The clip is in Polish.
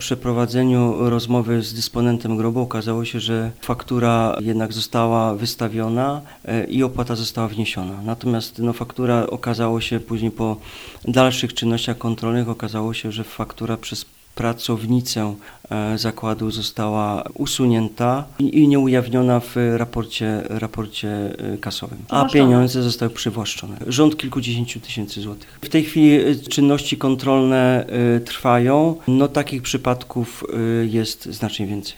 przeprowadzeniu rozmowy z dysponentem grobu okazało się, że faktura jednak została wystawiona i opłata została wniesiona. Natomiast faktura okazało się później po dalszych czynnościach kontrolnych okazało się, że faktura przez pracownicę zakładu została usunięta i nie ujawniona w raporcie kasowym, a pieniądze zostały przywłaszczone. Rząd kilkudziesięciu tysięcy złotych. W tej chwili czynności kontrolne trwają. Takich przypadków jest znacznie więcej.